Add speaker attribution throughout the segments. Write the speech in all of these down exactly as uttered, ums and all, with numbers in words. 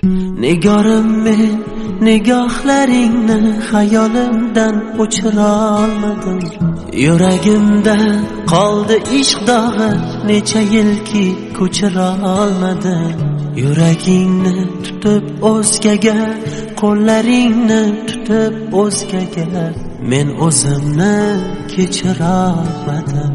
Speaker 1: Nigorim men nigohlaringni xayolimdan o'chira olmadim. Yuragimda qoldi ishq dog'i, necha yilki ko'chira olmadim. Yuragingni tutib o'zgaga, qo'llaringni tutib o'zgaga, men o'zimni kechira olmadim.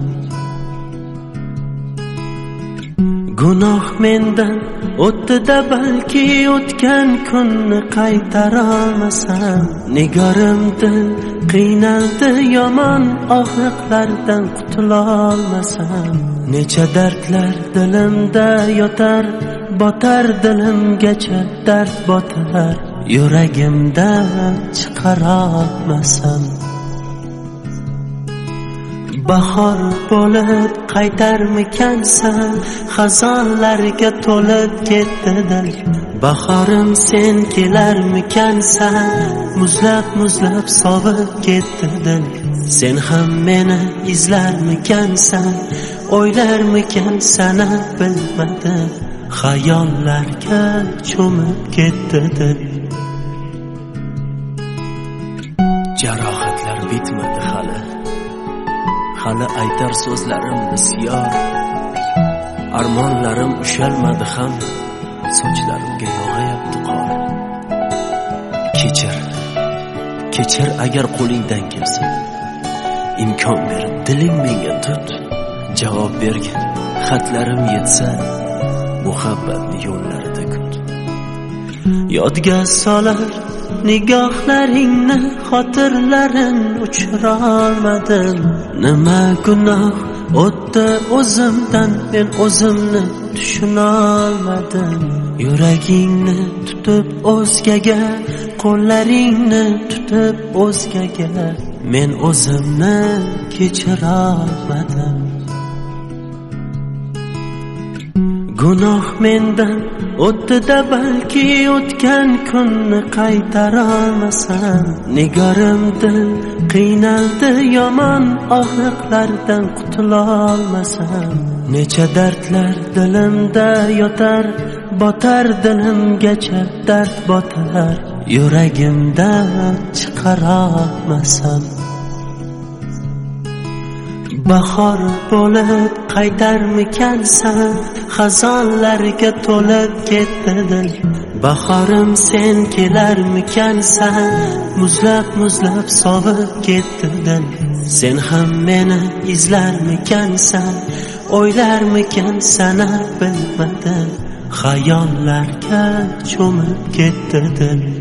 Speaker 1: Gunoh mendan o'tdi-da, balki o'tgan kunni qaytara olmasam. Nigorim dil qiynaldi, yomon og'riqlardan qutula olmasam. Necha dardlar dilimda yotar, botar dilimgacha dard botar, yuragimdan chiqara olmasam. Bahor bo'lib qaytarmikansan, xazonlarga to'lib ketdi dil. Bahorim sen kelarmikansan, muzlab muzlab sovib ketdi dil. Sen ham meni izlarmikansan, o'ylarmikansan bilmadim, xayollarga cho'mib ketdi dil. Jarohatlar bitmadi hali, hali aytar so'zlarim bisyor. Armonlarim ushalmadi ham, sochlarimga yog'ayapti qor. Kechir, kechir agar qo'lingdan kelsa, imkon berib diling menga tut. Javob bergin, xatlarim yetsa, muhabbatni yo'llarida kut. Yodga solar nigohlaringni, xotirlarim uchira olmadim. Nima gunoh o'tdi o'zimdan, men o'zimni tushuna olmadim. Yuragingni tutib o'zgaga, qo'llaringni tutib o'zgaga, men o'zimni kechira olmadim. Gunoh mendan o'tdi-da, balki o'tgan kunni qaytara olmasam. Nigorim dil qiynaldi, yomon og'riqlardan qutula olmasam. Necha dardlar dilimda yotar, botar dilimgacha dard botar, yuragimdan chiqara olmasam. Bahor bo'lib qaytarmikansan, xazonlarga to'lib ketdi dil. Bahorim sen kelarmikansan, muzlab muzlab sovib ketdi dil. Sen ham meni izlarmikansan, o'ylarmikansan bilmadim, xayollarga cho'mib ketdi dil.